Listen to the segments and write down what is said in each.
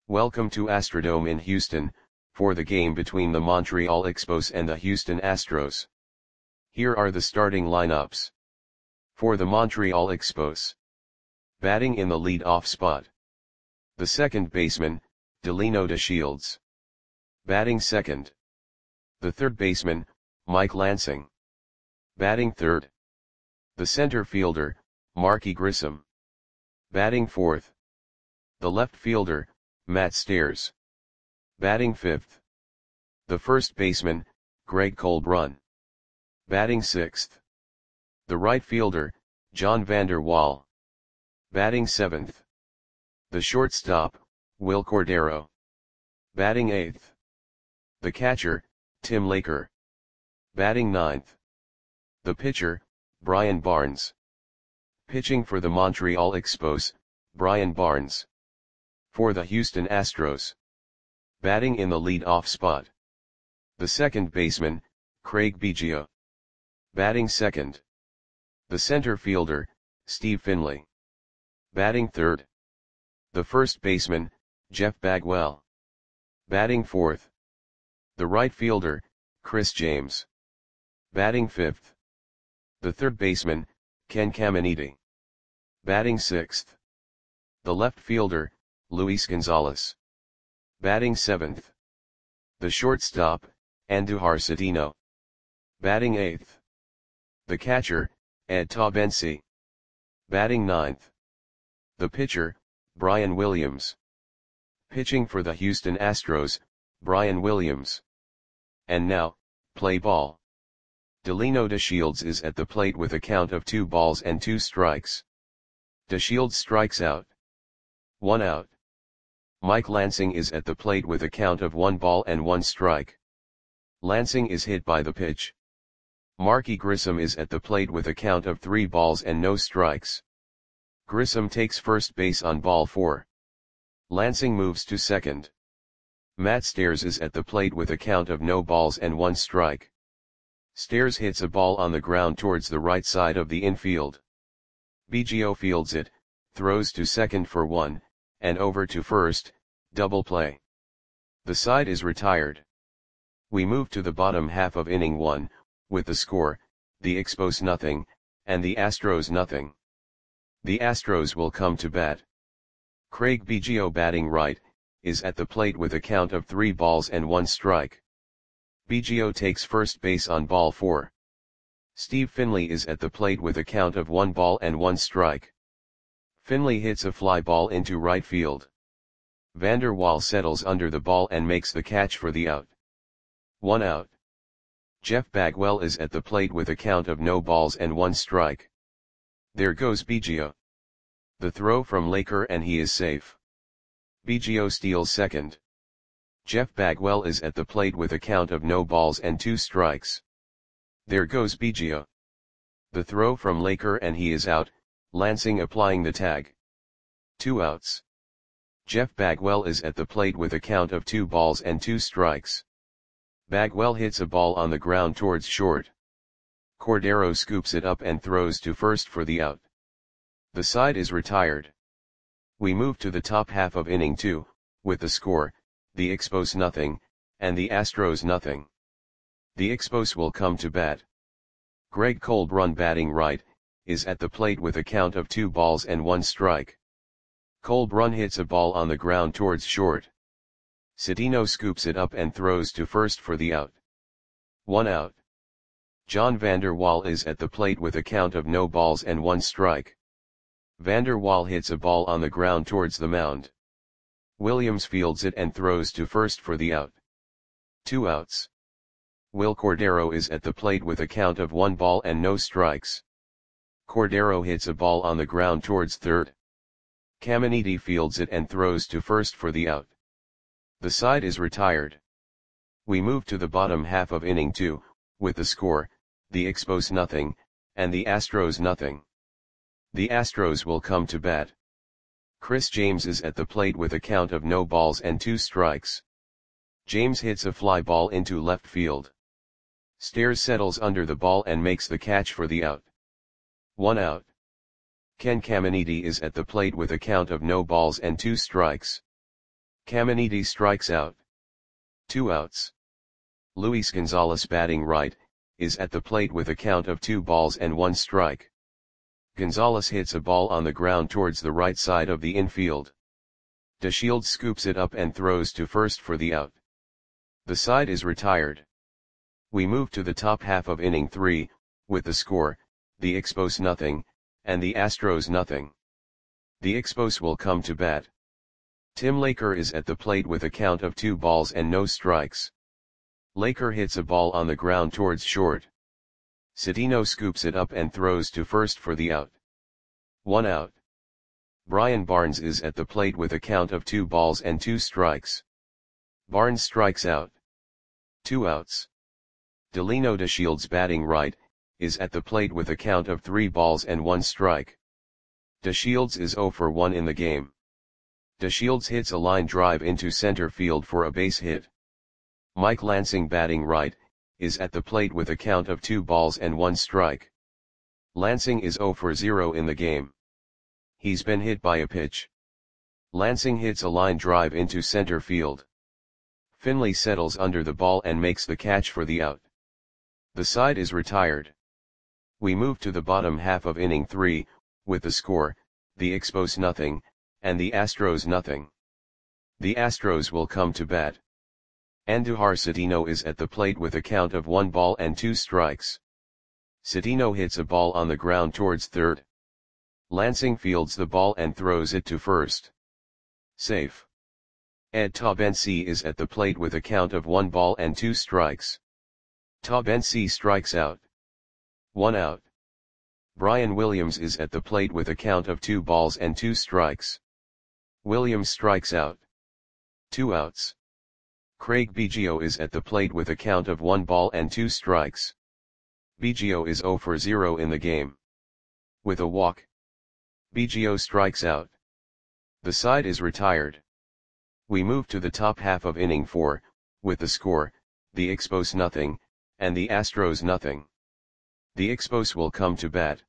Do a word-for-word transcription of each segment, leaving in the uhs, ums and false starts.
Welcome to Astrodome in Houston, for the game between the Montreal Expos and the Houston Astros. Here are the starting lineups. For the Montreal Expos. Batting in the lead-off spot. The second baseman, Delino DeShields. Batting second. The third baseman, Mike Lansing. Batting third. The center fielder, Marky Grissom. Batting fourth. The left fielder, Matt Stairs. Batting fifth. The first baseman, Greg Colbrunn. Batting sixth. The right fielder, John Vander Wal. Batting seventh. The shortstop, Wil Cordero. Batting eighth. The catcher, Tim Laker. Batting ninth. The pitcher, Brian Barnes. Pitching for the Montreal Expos, Brian Barnes. For the Houston Astros. Batting in the lead-off spot. The second baseman, Craig Biggio. Batting second. The center fielder, Steve Finley. Batting third. The first baseman, Jeff Bagwell. Batting fourth. The right fielder, Chris James. Batting fifth. The third baseman, Ken Caminiti. Batting sixth. The left fielder, Luis Gonzalez. Batting seventh. The shortstop, Andujar Cedeno. Batting eighth. The catcher, Ed Taubensee. Batting ninth. The pitcher, Brian Williams. Pitching for the Houston Astros, Brian Williams. And now, play ball. Delino DeShields is at the plate with a count of two balls and two strikes. DeShields strikes out. One out. Mike Lansing is at the plate with a count of one ball and one strike. Lansing is hit by the pitch. Marky Grissom is at the plate with a count of three balls and no strikes. Grissom takes first base on ball four. Lansing moves to second. Matt Stairs is at the plate with a count of no balls and one strike. Stairs hits a ball on the ground towards the right side of the infield. Biggio fields it, throws to second for one, and over to first, double play. The side is retired. We move to the bottom half of inning one, with the score, the Expos nothing, and the Astros nothing. The Astros will come to bat. Craig Biggio batting right, is at the plate with a count of three balls and one strike. Biggio takes first base on ball four. Steve Finley is at the plate with a count of one ball and one strike. Finley hits a fly ball into right field. Vander Wal settles under the ball and makes the catch for the out. One out. Jeff Bagwell is at the plate with a count of no balls and one strike. There goes Biggio. The throw from Laker and he is safe. Biggio steals second. Jeff Bagwell is at the plate with a count of no balls and two strikes. There goes Biggio. The throw from Laker and he is out, Lansing applying the tag. Two outs. Jeff Bagwell is at the plate with a count of two balls and two strikes. Bagwell hits a ball on the ground towards short. Cordero scoops it up and throws to first for the out. The side is retired. We move to the top half of inning two, with the score, the Expos nothing, and the Astros nothing. The Expos will come to bat. Greg Colbrunn batting right, is at the plate with a count of two balls and one strike. Colbrunn hits a ball on the ground towards short. Cedeno scoops it up and throws to first for the out. One out. John Vander Wal is at the plate with a count of no balls and one strike. Vander Wal hits a ball on the ground towards the mound. Williams fields it and throws to first for the out. Two outs. Wil Cordero is at the plate with a count of one ball and no strikes. Cordero hits a ball on the ground towards third. Caminiti fields it and throws to first for the out. The side is retired. We move to the bottom half of inning two, with the score, the Expos nothing, and the Astros nothing. The Astros will come to bat. Chris James is at the plate with a count of no balls and two strikes. James hits a fly ball into left field. Stairs settles under the ball and makes the catch for the out. One out. Ken Caminiti is at the plate with a count of no balls and two strikes. Caminiti strikes out. Two outs. Luis Gonzalez batting right, is at the plate with a count of two balls and one strike. Gonzalez hits a ball on the ground towards the right side of the infield. DeShields scoops it up and throws to first for the out. The side is retired. We move to the top half of inning three, with the score, the Expos nothing, and the Astros nothing. The Expos will come to bat. Tim Laker is at the plate with a count of two balls and no strikes. Laker hits a ball on the ground towards short. Cedeno scoops it up and throws to first for the out. One out. Brian Barnes is at the plate with a count of two balls and two strikes. Barnes strikes out. Two outs. Delino DeShields batting right, is at the plate with a count of three balls and one strike. DeShields is zero for one in the game. DeShields hits a line drive into center field for a base hit. Mike Lansing batting right, is at the plate with a count of two balls and one strike. Lansing is zero for zero in the game. He's been hit by a pitch. Lansing hits a line drive into center field. Finley settles under the ball and makes the catch for the out. The side is retired. We move to the bottom half of inning three, with the score, the Expos nothing, and the Astros nothing. The Astros will come to bat. Andujar Cedeno is at the plate with a count of one ball and two strikes. Cedeno hits a ball on the ground towards third. Lansing fields the ball and throws it to first. Safe. Ed Taubensee is at the plate with a count of one ball and two strikes. Taubensee strikes out. One out. Brian Williams is at the plate with a count of two balls and two strikes. Williams strikes out. Two outs. Craig Biggio is at the plate with a count of one ball and two strikes. Biggio is zero for zero in the game. With a walk, Biggio strikes out. The side is retired. We move to the top half of inning four, with the score, the Expos nothing, and the Astros nothing. The Expos will come to bat.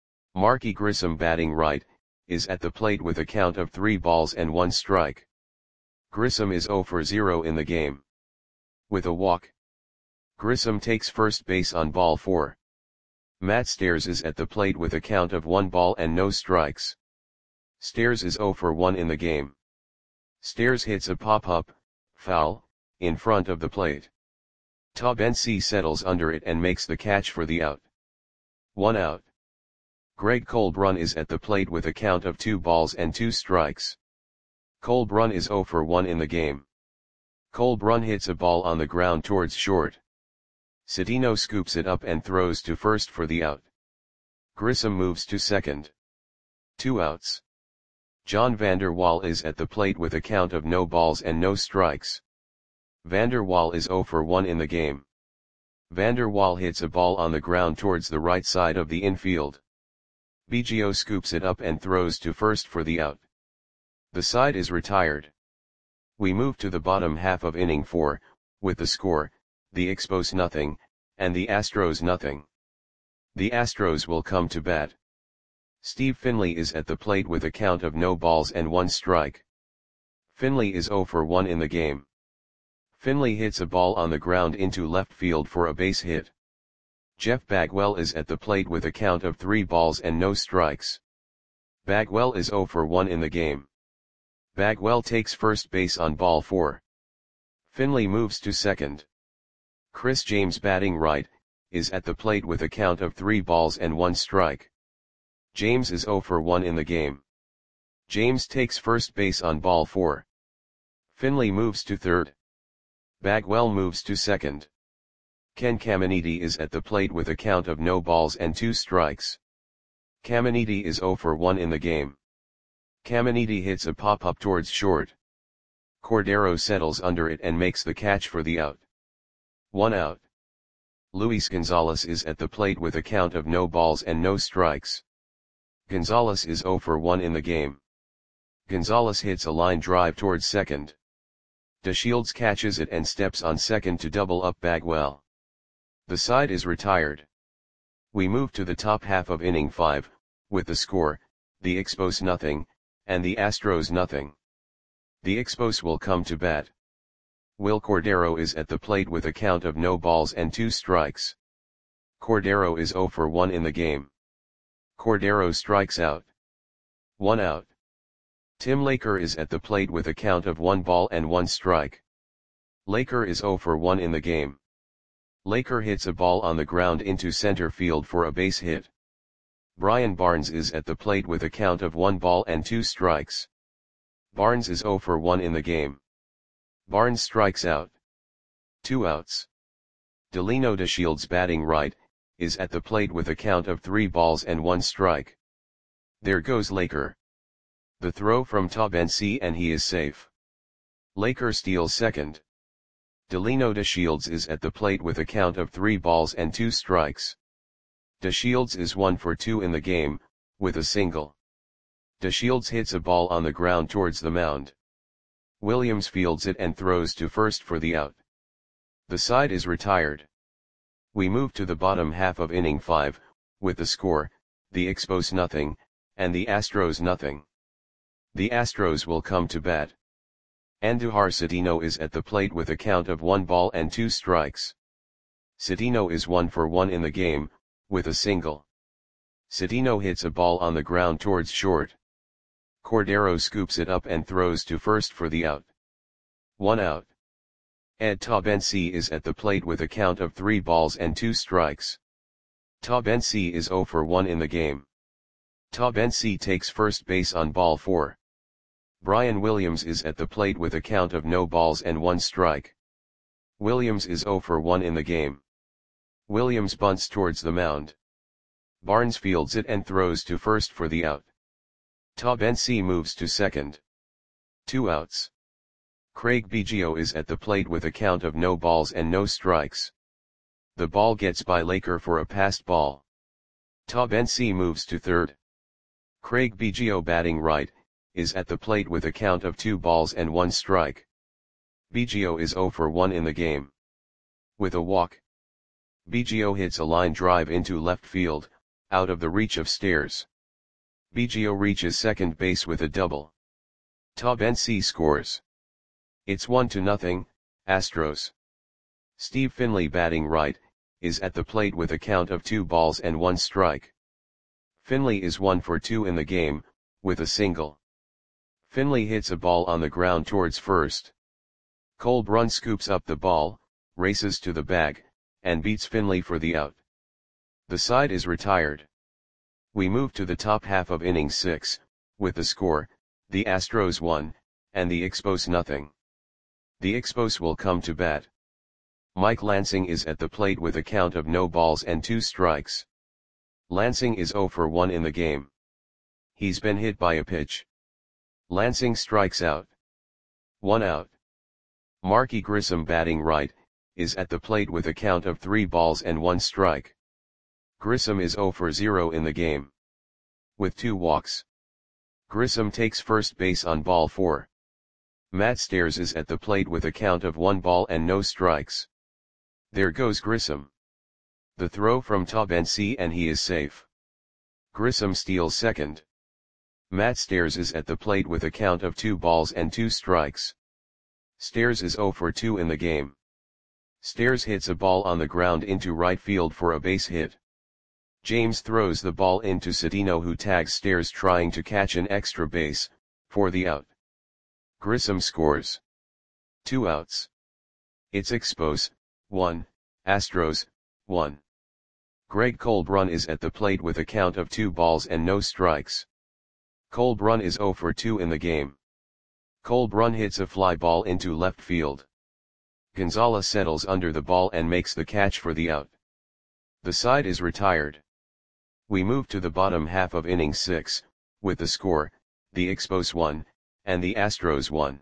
Marky Grissom batting right, is at the plate with a count of three balls and one strike. Grissom is zero for zero in the game. With a walk, Grissom takes first base on ball four. Matt Stairs is at the plate with a count of one ball and no strikes. Stairs is zero for one in the game. Stairs hits a pop-up, foul, in front of the plate. Taubensee settles under it and makes the catch for the out. One out. Greg Colbrun is at the plate with a count of two balls and two strikes. Colbrun is zero for one in the game. Colbrun hits a ball on the ground towards short. Cedeno scoops it up and throws to first for the out. Grissom moves to second. Two outs. John Vander Wal is at the plate with a count of no balls and no strikes. Vander Wal is zero for one in the game. Vander Wal hits a ball on the ground towards the right side of the infield. Biggio scoops it up and throws to first for the out. The side is retired. We move to the bottom half of inning four, with the score, the Expos nothing, and the Astros nothing. The Astros will come to bat. Steve Finley is at the plate with a count of no balls and one strike. Finley is zero for one in the game. Finley hits a ball on the ground into left field for a base hit. Jeff Bagwell is at the plate with a count of three balls and no strikes. Bagwell is zero for one in the game. Bagwell takes first base on ball four. Finley moves to second. Chris James batting right, is at the plate with a count of three balls and one strike. James is zero for one in the game. James takes first base on ball four. Finley moves to third. Bagwell moves to second. Ken Caminiti is at the plate with a count of no balls and two strikes. Caminiti is zero for one in the game. Caminiti hits a pop-up towards short. Cordero settles under it and makes the catch for the out. One out. Luis Gonzalez is at the plate with a count of no balls and no strikes. Gonzalez is zero for one in the game. Gonzalez hits a line drive towards second. DeShields catches it and steps on second to double up Bagwell. The side is retired. We move to the top half of inning five, with the score, the Expos nothing, and the Astros nothing. The Expos will come to bat. Will Cordero is at the plate with a count of no balls and two strikes. Cordero is zero for one in the game. Cordero strikes out. One out. Tim Laker is at the plate with a count of one ball and one strike. Laker is zero for one in the game. Laker hits a ball on the ground into center field for a base hit. Brian Barnes is at the plate with a count of one ball and two strikes. Barnes is zero for one in the game. Barnes strikes out. Two outs. Delino DeShields batting right, is at the plate with a count of three balls and one strike. There goes Laker. The throw from Taubensee and he is safe. Laker steals second. Delino DeShields is at the plate with a count of three balls and two strikes. DeShields is one for two in the game, with a single. DeShields hits a ball on the ground towards the mound. Williams fields it and throws to first for the out. The side is retired. We move to the bottom half of inning five, with the score, the Expos nothing, and the Astros nothing. The Astros will come to bat. Andujar Cedeno is at the plate with a count of one ball and two strikes. Cedeno is one for one in the game, with a single. Cedeno hits a ball on the ground towards short. Cordero scoops it up and throws to first for the out. One out. Ed Taubensee is at the plate with a count of three balls and two strikes. Taubensee is zero for one in the game. Taubensee takes first base on ball four. Brian Williams is at the plate with a count of no balls and one strike. Williams is zero for one in the game. Williams bunts towards the mound. Barnes fields it and throws to first for the out. Taubensee moves to second. Two outs. Craig Biggio is at the plate with a count of no balls and no strikes. The ball gets by Laker for a passed ball. Taubensee moves to third. Craig Biggio batting right, is at the plate with a count of two balls and one strike. Biggio is zero for one in the game. With a walk. Biggio hits a line drive into left field, out of the reach of Stairs. Biggio reaches second base with a double. Taubensee scores. It's one to nothing, Astros. Steve Finley batting right, is at the plate with a count of two balls and one strike. Finley is one for two in the game, with a single. Finley hits a ball on the ground towards first. Cole Brun scoops up the ball, races to the bag, and beats Finley for the out. The side is retired. We move to the top half of inning six, with the score, the Astros one, and the Expos nothing. The Expos will come to bat. Mike Lansing is at the plate with a count of no balls and two strikes. Lansing is zero for one in the game. He's been hit by a pitch. Lansing strikes out. One out. Marky Grissom batting right, is at the plate with a count of three balls and one strike. Grissom is zero for zero in the game. With two walks. Grissom takes first base on ball four. Matt Stairs is at the plate with a count of one ball and no strikes. There goes Grissom. The throw from Taubensee and he is safe. Grissom steals second. Matt Stairs is at the plate with a count of two balls and two strikes. Stairs is zero for two in the game. Stairs hits a ball on the ground into right field for a base hit. James throws the ball into Cedeno, who tags Stairs trying to catch an extra base, for the out. Grissom scores. Two outs. It's Expos, one, Astros, one. Greg Cole Brun is at the plate with a count of two balls and no strikes. Cole Brun is zero for two in the game. Cole Brun hits a fly ball into left field. Gonzalez settles under the ball and makes the catch for the out. The side is retired. We move to the bottom half of inning six, with the score, the Expos one, and the Astros one.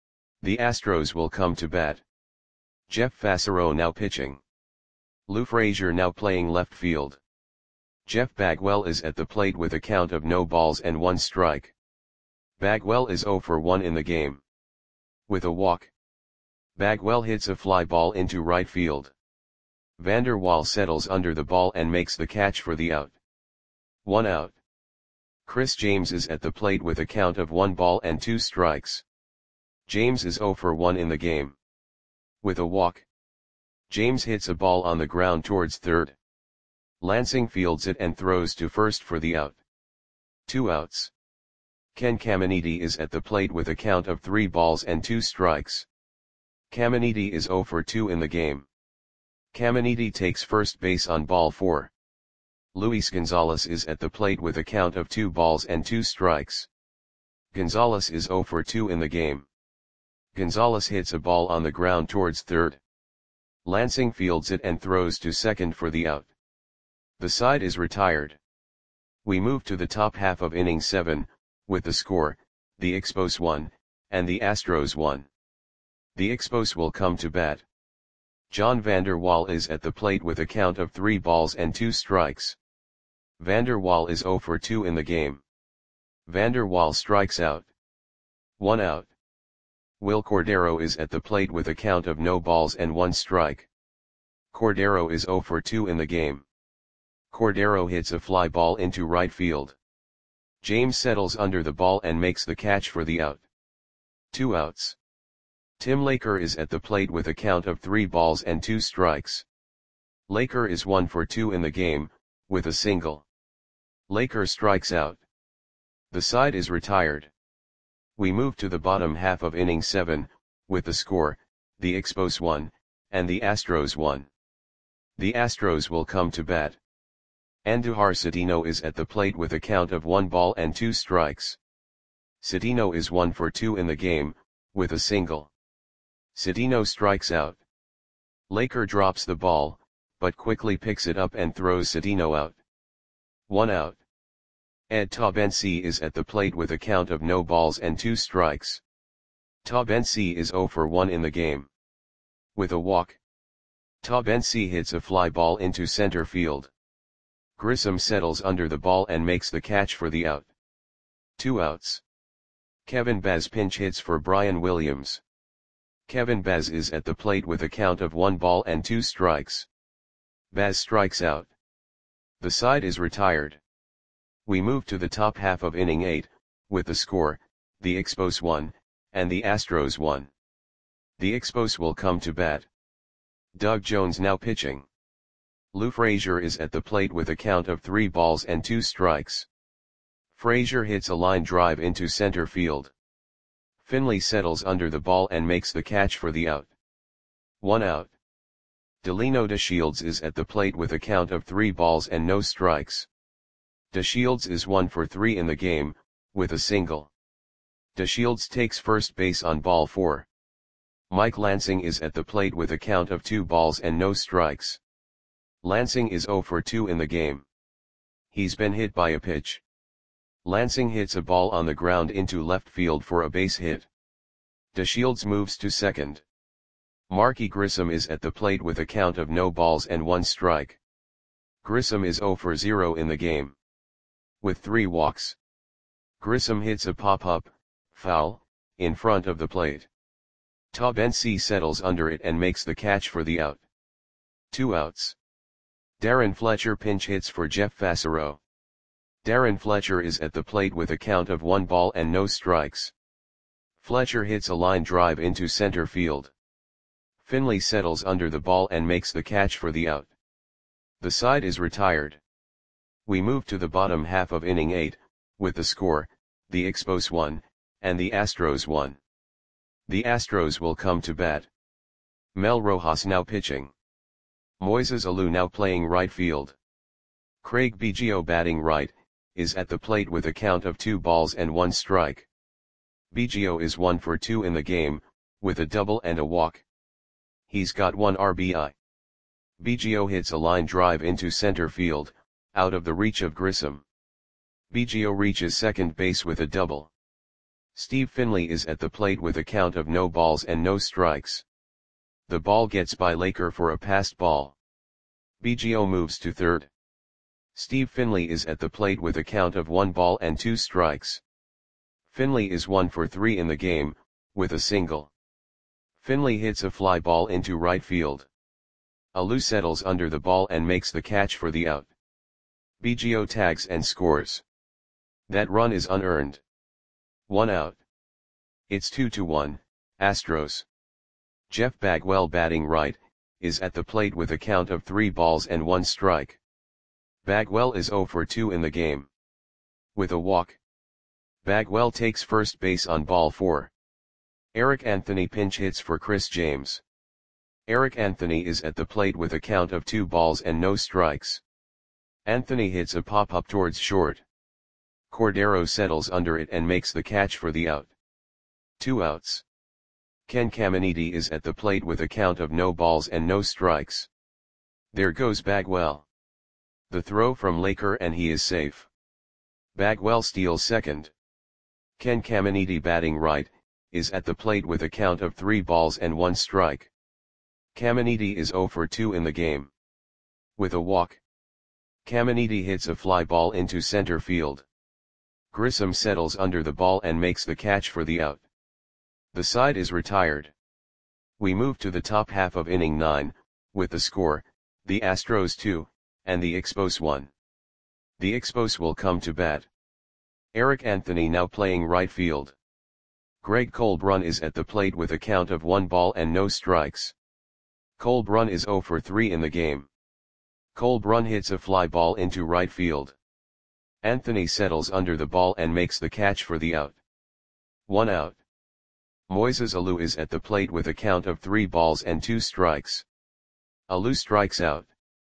The Astros will come to bat. Jeff Fassero now pitching. Lou Frazier now playing left field. Jeff Bagwell is at the plate with a count of no balls and one strike. Bagwell is zero for one in the game. With a walk. Bagwell hits a fly ball into right field. Vander Waal settles under the ball and makes the catch for the out. One out. Chris James is at the plate with a count of one ball and two strikes. James is zero for one in the game. With a walk, James hits a ball on the ground towards third. Lansing fields it and throws to first for the out. Two outs. Ken Caminiti is at the plate with a count of three balls and two strikes. Caminiti is zero for two in the game. Caminiti takes first base on ball four. Luis Gonzalez is at the plate with a count of two balls and two strikes. Gonzalez is zero for two in the game. Gonzalez hits a ball on the ground towards third. Lansing fields it and throws to second for the out. The side is retired. We move to the top half of inning seven, with the score, the Expos one, and the Astros one. The Expos will come to bat. John Vander Wal is at the plate with a count of three balls and two strikes. Vander Wal is zero for two in the game. Vander Wal strikes out. One out. Will Cordero is at the plate with a count of no balls and one strike. Cordero is zero for two in the game. Cordero hits a fly ball into right field. James settles under the ball and makes the catch for the out. Two outs. Tim Laker is at the plate with a count of three balls and two strikes. Laker is one for two in the game, with a single. Laker strikes out. The side is retired. We move to the bottom half of inning seven, with the score, the Expos one, and the Astros one. The Astros will come to bat. Andujar Cedeno is at the plate with a count of one ball and two strikes. Cedeno is one for two in the game, with a single. Cedeno strikes out. Laker drops the ball, but quickly picks it up and throws Cedeno out. One out. Ed Taubensee is at the plate with a count of no balls and two strikes. Taubensee is zero for one in the game. With a walk, Taubensee hits a fly ball into center field. Grissom settles under the ball and makes the catch for the out. Two outs. Kevin Baz pinch hits for Brian Williams. Kevin Baz is at the plate with a count of one ball and two strikes. Baz strikes out. The side is retired. We move to the top half of inning eight, with the score, the Expos one, and the Astros one. The Expos will come to bat. Doug Jones now pitching. Lou Frazier is at the plate with a count of three balls and two strikes. Frazier hits a line drive into center field. Finley settles under the ball and makes the catch for the out. One out. Delino DeShields is at the plate with a count of three balls and no strikes. DeShields is one for three in the game, with a single. DeShields takes first base on ball four. Mike Lansing is at the plate with a count of two balls and no strikes. Lansing is zero for two in the game. He's been hit by a pitch. Lansing hits a ball on the ground into left field for a base hit. DeShields moves to second. Marky Grissom is at the plate with a count of no balls and one strike. Grissom is zero for zero in the game. With three walks, Grissom hits a pop-up, foul, in front of the plate. Taubensee settles under it and makes the catch for the out. Two outs. Darren Fletcher pinch hits for Jeff Fassero. Darren Fletcher is at the plate with a count of one ball and no strikes. Fletcher hits a line drive into center field. Finley settles under the ball and makes the catch for the out. The side is retired. We move to the bottom half of inning eight, with the score, the Expos one, and the Astros one. The Astros will come to bat. Mel Rojas now pitching. Moises Alou now playing right field. Craig Biggio batting right, is at the plate with a count of two balls and one strike. Biggio is one for two in the game, with a double and a walk. He's got one R B I. Biggio hits a line drive into center field, out of the reach of Grissom. Biggio reaches second base with a double. Steve Finley is at the plate with a count of no balls and no strikes. The ball gets by Laker for a passed ball. Biggio moves to third. Steve Finley is at the plate with a count of one ball and two strikes. Finley is one for three in the game, with a single. Finley hits a fly ball into right field. Alou settles under the ball and makes the catch for the out. Biggio tags and scores. That run is unearned. One out. It's two to one, Astros. Jeff Bagwell batting right, is at the plate with a count of three balls and one strike. Bagwell is zero for two in the game. With a walk, Bagwell takes first base on ball four. Eric Anthony pinch hits for Chris James. Eric Anthony is at the plate with a count of two balls and no strikes. Anthony hits a pop-up towards short. Cordero settles under it and makes the catch for the out. Two outs. Ken Caminiti is at the plate with a count of no balls and no strikes. There goes Bagwell. The throw from Laker and he is safe. Bagwell steals second. Ken Caminiti batting right, is at the plate with a count of three balls and one strike. Caminiti is zero for two in the game. With a walk, Caminiti hits a fly ball into center field. Grissom settles under the ball and makes the catch for the out. The side is retired. We move to the top half of inning nine, with the score, the Astros two, and the Expos one. The Expos will come to bat. Eric Anthony now playing right field. Greg Colbrun is at the plate with a count of one ball and no strikes. Colbrun is zero for three in the game. Colbrun hits a fly ball into right field. Anthony settles under the ball and makes the catch for the out. One out. Moises Alou is at the plate with a count of three balls and two strikes. Alou strikes out.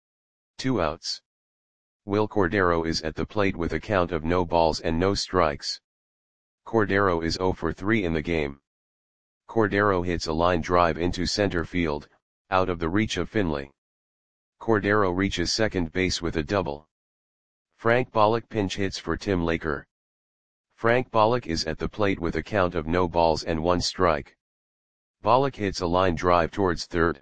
Two outs. Will Cordero is at the plate with a count of no balls and no strikes. Cordero is zero for three in the game. Cordero hits a line drive into center field, out of the reach of Finley. Cordero reaches second base with a double. Frank Bollock pinch hits for Tim Laker. Frank Bollock is at the plate with a count of no balls and one strike. Bollock hits a line drive towards third.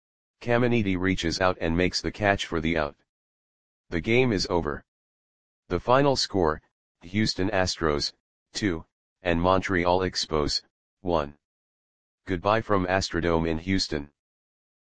Caminiti reaches out and makes the catch for the out. The game is over. The final score, Houston Astros, two, and Montreal Expos, one. Goodbye from Astrodome in Houston.